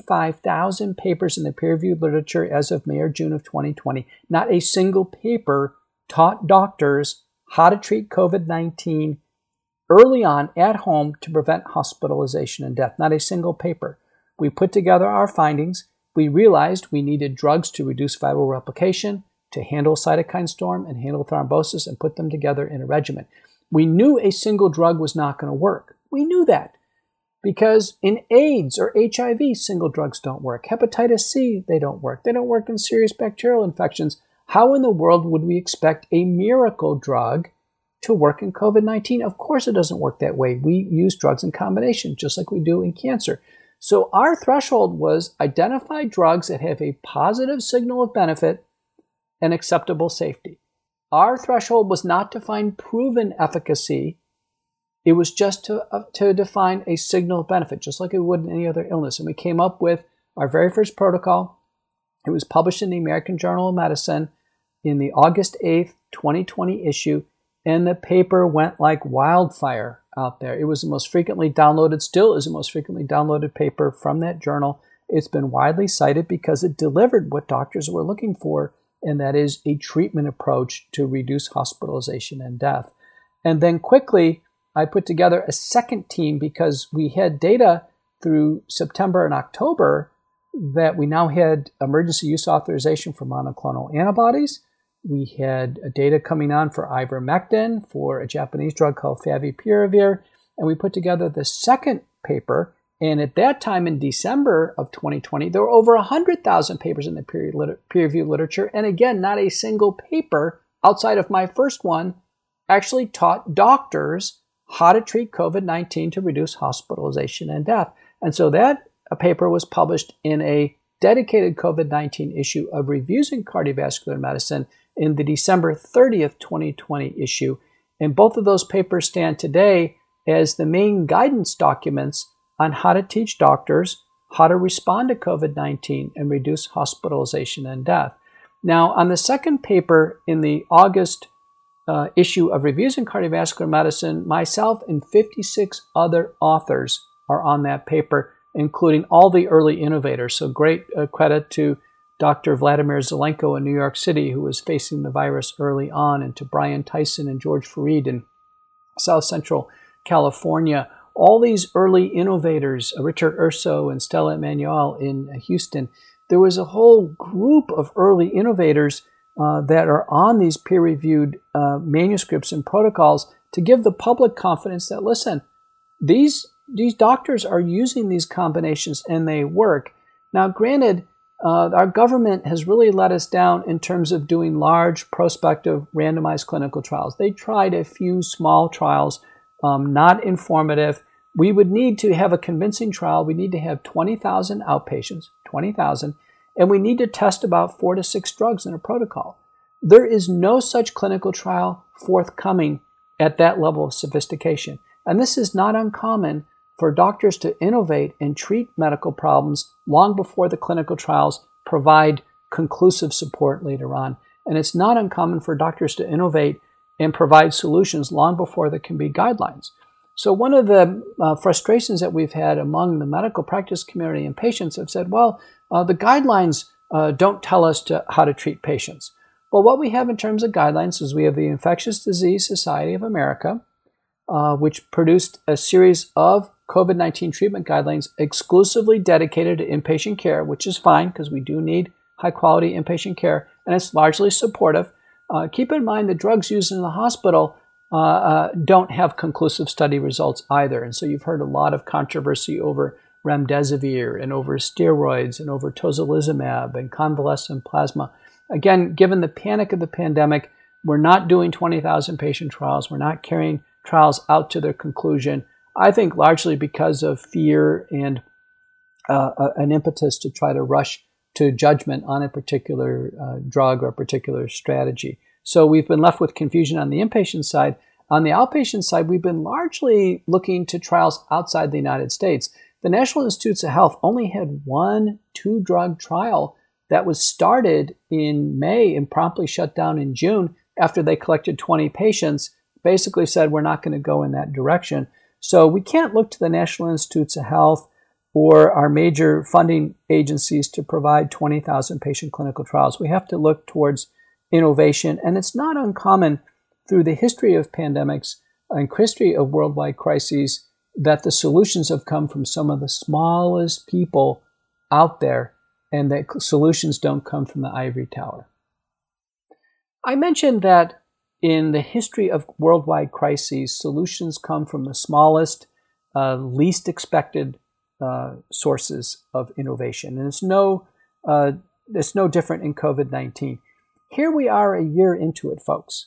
S2: 55,000 papers in the peer-reviewed literature as of May or June of 2020. Not a single paper taught doctors how to treat COVID-19 early on at home to prevent hospitalization and death. Not a single paper. We put together our findings. We realized we needed drugs to reduce viral replication, to handle cytokine storm and handle thrombosis, and put them together in a regimen. We knew a single drug was not going to work. We knew that because in AIDS or HIV, single drugs don't work. Hepatitis C, they don't work. They don't work in serious bacterial infections. How in the world would we expect a miracle drug to work in COVID-19? Of course it doesn't work that way. We use drugs in combination, just like we do in cancer. So our threshold was identify drugs that have a positive signal of benefit and acceptable safety. Our threshold was not to find proven efficacy. It was just to define a signal of benefit, just like it would in any other illness. And we came up with our very first protocol. It was published in the American Journal of Medicine in the August 8th, 2020 issue, and the paper went like wildfire out there. It was the most frequently downloaded, still is the most frequently downloaded paper from that journal. It's been widely cited because it delivered what doctors were looking for, and that is a treatment approach to reduce hospitalization and death. And then quickly, I put together a second team because we had data through September and October that we now had emergency use authorization for monoclonal antibodies. We had data coming on for ivermectin, for a Japanese drug called favipiravir, and we put together the second paper. And at that time in December of 2020, there were over 100,000 papers in the peer-reviewed literature. And again, not a single paper outside of my first one actually taught doctors how to treat COVID-19 to reduce hospitalization and death. And so that paper was published in a dedicated COVID-19 issue of Reviews in Cardiovascular Medicine in the December 30th, 2020 issue. And both of those papers stand today as the main guidance documents on how to teach doctors how to respond to COVID-19 and reduce hospitalization and death. Now, on the second paper in the August issue of Reviews in Cardiovascular Medicine, myself and 56 other authors are on that paper. including all the early innovators. So great credit to Dr. Vladimir Zelenko in New York City, who was facing the virus early on, and to Brian Tyson and George Fareed in South Central California. All these early innovators, Richard Urso and Stella Emanuel in Houston. There was a whole group of early innovators that are on these peer-reviewed manuscripts and protocols to give the public confidence that, listen, these doctors are using these combinations and they work. Now, granted, our government has really let us down in terms of doing large prospective randomized clinical trials. They tried a few small trials, not informative. We would need to have a convincing trial. We need to have 20,000 outpatients, 20,000, and we need to test about 4 to 6 drugs in a protocol. There is no such clinical trial forthcoming at that level of sophistication. And this is not uncommon for doctors to innovate and treat medical problems long before the clinical trials provide conclusive support later on. And it's not uncommon for doctors to innovate and provide solutions long before there can be guidelines. So one of the frustrations that we've had among the medical practice community and patients have said, well, the guidelines don't tell us how to treat patients. Well, what we have in terms of guidelines is we have the Infectious Disease Society of America, which produced a series of COVID-19 treatment guidelines exclusively dedicated to inpatient care, which is fine because we do need high-quality inpatient care, and it's largely supportive. Keep in mind the drugs used in the hospital don't have conclusive study results either, and so you've heard a lot of controversy over remdesivir and over steroids and over tocilizumab and convalescent plasma. Again, given the panic of the pandemic, we're not doing 20,000 patient trials. We're not carrying trials out to their conclusion, I think largely because of fear and an impetus to try to rush to judgment on a particular drug or a particular strategy. So we've been left with confusion on the inpatient side. On the outpatient side, we've been largely looking to trials outside the United States. The National Institutes of Health only had 1 2-drug trial that was started in May and promptly shut down in June after they collected 20 patients, basically said we're not going to go in that direction. So we can't look to the National Institutes of Health or our major funding agencies to provide 20,000 patient clinical trials. We have to look towards innovation, and it's not uncommon through the history of pandemics and history of worldwide crises that the solutions have come from some of the smallest people out there, and that solutions don't come from the ivory tower. I mentioned that in the history of worldwide crises, solutions come from the smallest, least expected sources of innovation. And it's no different in COVID-19. Here we are a year into it, folks.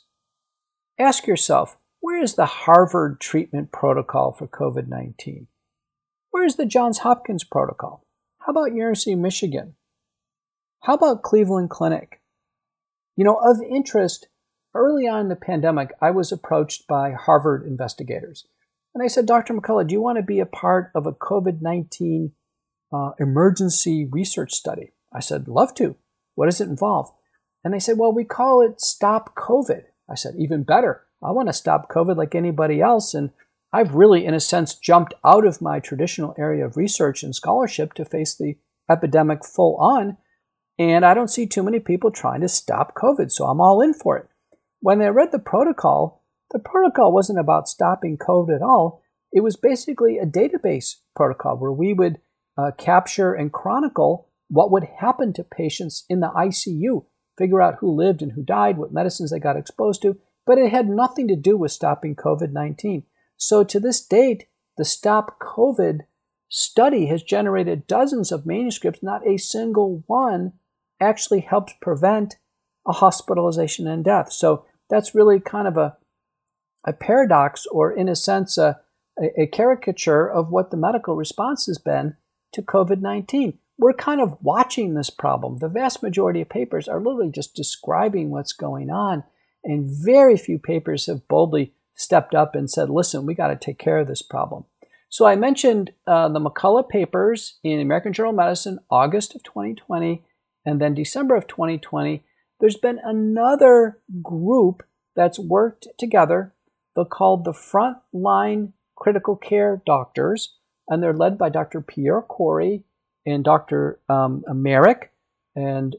S2: Ask yourself, where is the Harvard treatment protocol for COVID-19? Where is the Johns Hopkins protocol? How about University of Michigan? How about Cleveland Clinic? You know, of interest, early on in the pandemic, I was approached by Harvard investigators. And they said, Dr. McCullough, do you want to be a part of a COVID-19 emergency research study? I said, love to. What does it involve? And they said, well, we call it Stop COVID. I said, even better. I want to stop COVID like anybody else. And I've really, in a sense, jumped out of my traditional area of research and scholarship to face the epidemic full on. And I don't see too many people trying to stop COVID, so I'm all in for it. When I read the protocol wasn't about stopping COVID at all. It was basically a database protocol where we would capture and chronicle what would happen to patients in the ICU, figure out who lived and who died, what medicines they got exposed to, but it had nothing to do with stopping COVID-19. So to this date, the Stop COVID study has generated dozens of manuscripts. Not a single one actually helped prevent a hospitalization and death. So that's really kind of a paradox, or in a sense, a caricature of what the medical response has been to COVID-19. We're kind of watching this problem. The vast majority of papers are literally just describing what's going on, and very few papers have boldly stepped up and said, listen, we got to take care of this problem. So I mentioned the McCullough papers in American Journal of Medicine, August of 2020, and then December of 2020. There's been another group that's worked together. They're called the Frontline Critical Care Doctors, and they're led by Dr. Pierre Kory and Dr. Merrick and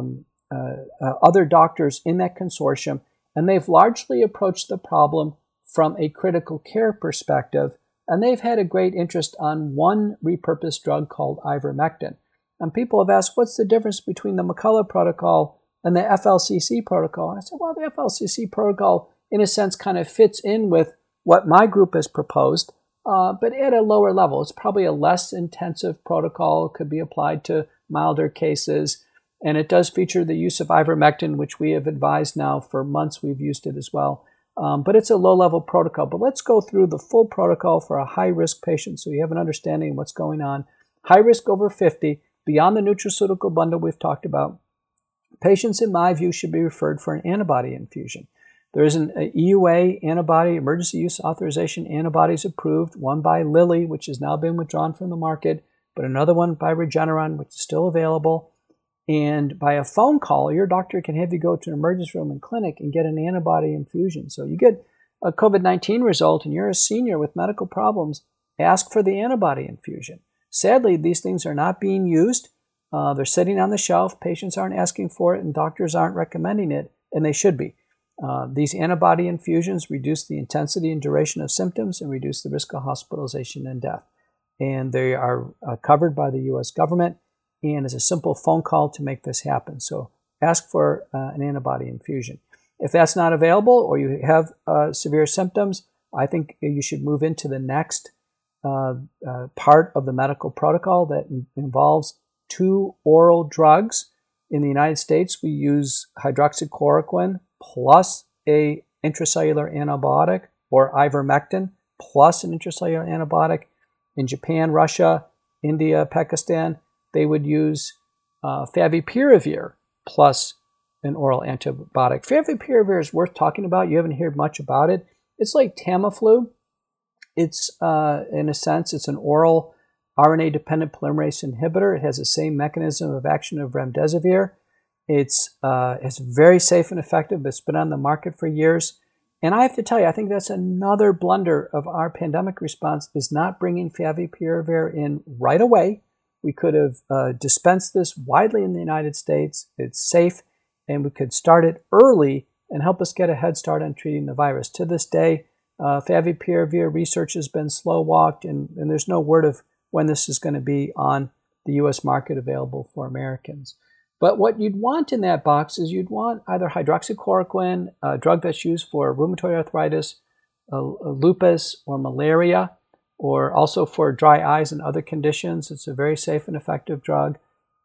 S2: other doctors in that consortium, and they've largely approached the problem from a critical care perspective, and they've had a great interest on one repurposed drug called ivermectin. And people have asked, what's the difference between the McCullough protocol and the FLCC protocol? And I said, well, the FLCC protocol, in a sense, kind of fits in with what my group has proposed, but at a lower level. It's probably a less intensive protocol, could be applied to milder cases, and it does feature the use of ivermectin, which we have advised now for months. We've used it as well. But it's a low-level protocol. But let's go through the full protocol for a high-risk patient so you have an understanding of what's going on. High risk over 50, beyond the nutraceutical bundle we've talked about. Patients, in my view, should be referred for an antibody infusion. There is an EUA antibody, emergency use authorization antibodies approved, one by Lilly, which has now been withdrawn from the market, but another one by Regeneron, which is still available. And by a phone call, your doctor can have you go to an emergency room and clinic and get an antibody infusion. So you get a COVID-19 result and you're a senior with medical problems, ask for the antibody infusion. Sadly, these things are not being used. They're sitting on the shelf. Patients aren't asking for it and doctors aren't recommending it, and they should be. These antibody infusions reduce the intensity and duration of symptoms and reduce the risk of hospitalization and death. And they are covered by the U.S. government, and it's a simple phone call to make this happen. So ask for an antibody infusion. If that's not available or you have severe symptoms, I think you should move into the next part of the medical protocol that involves 2 oral drugs. In the United States, we use hydroxychloroquine plus a intracellular antibiotic, or ivermectin plus an intracellular antibiotic. In Japan, Russia, India, Pakistan, they would use favipiravir plus an oral antibiotic. Favipiravir is worth talking about. You haven't heard much about it. It's like Tamiflu. It's, in a sense, it's an oral RNA-dependent polymerase inhibitor. It has the same mechanism of action of remdesivir. It's very safe and effective. It's been on the market for years. And I have to tell you, I think that's another blunder of our pandemic response, is not bringing favipiravir in right away. We could have dispensed this widely in the United States. It's safe, and we could start it early and help us get a head start on treating the virus. To this day, favipiravir research has been slow-walked, and there's no word of when this is going to be on the U.S. market available for Americans. But what you'd want in that box is you'd want either hydroxychloroquine, a drug that's used for rheumatoid arthritis, lupus, or malaria, or also for dry eyes and other conditions. It's a very safe and effective drug,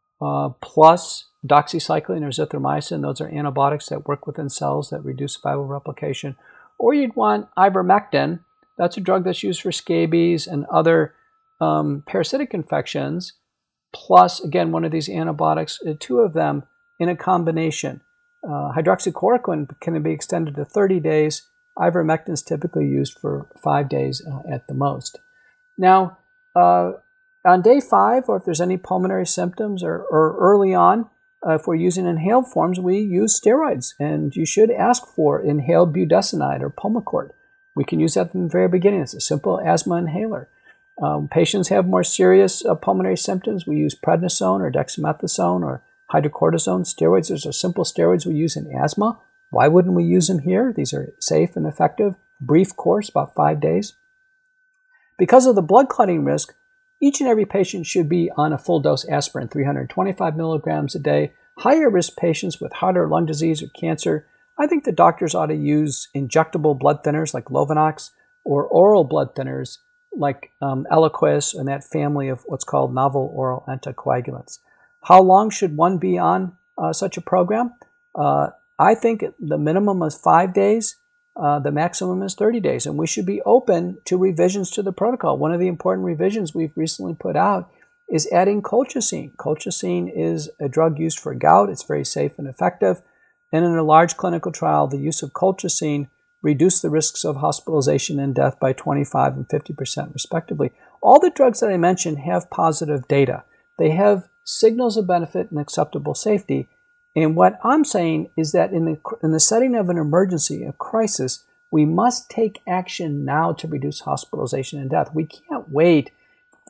S2: plus doxycycline or zithromycin. Those are antibiotics that work within cells that reduce viral replication. Or you'd want ivermectin. That's a drug that's used for scabies and other parasitic infections, plus, again, one of these antibiotics, 2 of them in a combination. Hydroxychloroquine can be extended to 30 days. Ivermectin is typically used for 5 days at the most. Now, on day 5, or if there's any pulmonary symptoms or early on, if we're using inhaled forms, we use steroids, and you should ask for inhaled budesonide or Pulmicort. We can use that from the very beginning. It's a simple asthma inhaler. Patients have more serious pulmonary symptoms. We use prednisone or dexamethasone or hydrocortisone. Steroids, those are simple steroids we use in asthma. Why wouldn't we use them here? These are safe and effective. Brief course, about 5 days. Because of the blood clotting risk, each and every patient should be on a full dose aspirin, 325 milligrams a day. Higher risk patients with heart or lung disease or cancer, I think the doctors ought to use injectable blood thinners like Lovenox, or oral blood thinners like Eliquis and that family of what's called novel oral anticoagulants. How long should one be on such a program? I think the minimum is 5 days. The maximum is 30 days, and we should be open to revisions to the protocol. One of the important revisions we've recently put out is adding colchicine. Colchicine is a drug used for gout. It's very safe and effective. And in a large clinical trial, the use of colchicine reduced the risks of hospitalization and death by 25 and 50% respectively. All the drugs that I mentioned have positive data. They have signals of benefit and acceptable safety. And what I'm saying is that in the setting of an emergency, a crisis, we must take action now to reduce hospitalization and death. We can't wait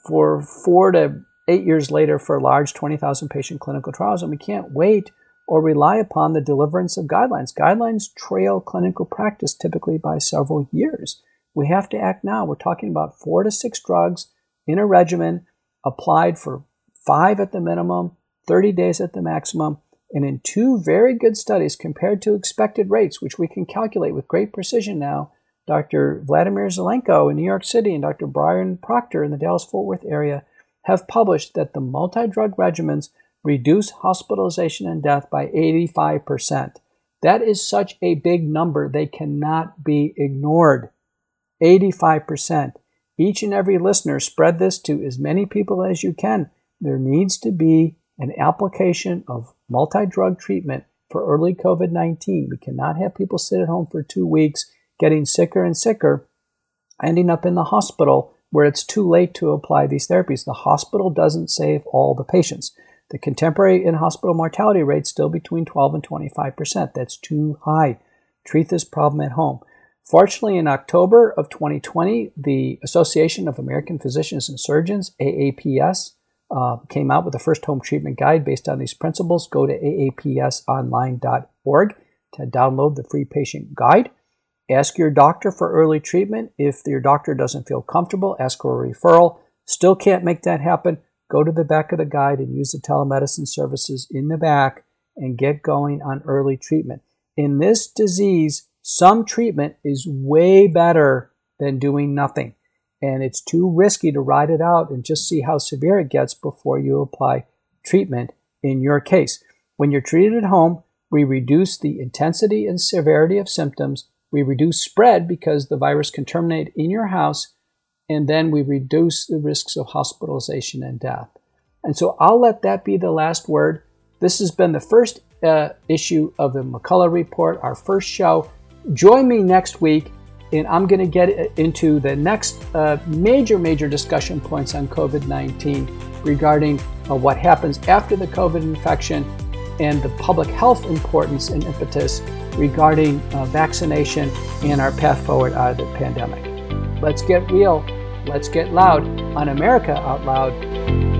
S2: for 4 to 8 years later for large 20,000 patient clinical trials, and we can't wait or rely upon the deliverance of guidelines. Guidelines trail clinical practice typically by several years. We have to act now. We're talking about 4 to 6 drugs in a regimen applied for 5 at the minimum, 30 days at the maximum, and in 2 very good studies compared to expected rates, which we can calculate with great precision now. Dr. Vladimir Zelenko in New York City and Dr. Brian Proctor in the Dallas-Fort Worth area have published that the multi-drug regimens reduce hospitalization and death by 85%. That is such a big number, they cannot be ignored. 85%. Each and every listener, spread this to as many people as you can. There needs to be an application of multi-drug treatment for early COVID-19. We cannot have people sit at home for 2 weeks, getting sicker and sicker, ending up in the hospital where it's too late to apply these therapies. The hospital doesn't save all the patients. The contemporary in-hospital mortality rate is still between 12 and 25%. That's too high. Treat this problem at home. Fortunately, in October of 2020, the Association of American Physicians and Surgeons, AAPS, came out with the first home treatment guide based on these principles. Go to aapsonline.org to download the free patient guide. Ask your doctor for early treatment. If your doctor doesn't feel comfortable, ask for a referral. Still can't make that happen, go to the back of the guide and use the telemedicine services in the back and get going on early treatment. In this disease, some treatment is way better than doing nothing. And it's too risky to ride it out and just see how severe it gets before you apply treatment in your case. When you're treated at home, we reduce the intensity and severity of symptoms. We reduce spread because the virus can terminate in your house. And then we reduce the risks of hospitalization and death. And so I'll let that be the last word. This has been the first issue of the McCullough Report, our first show. Join me next week, and I'm going to get into the next major discussion points on COVID-19 regarding what happens after the COVID infection and the public health importance and impetus regarding vaccination and our path forward out of the pandemic. Let's get real. Let's get loud on America Out Loud.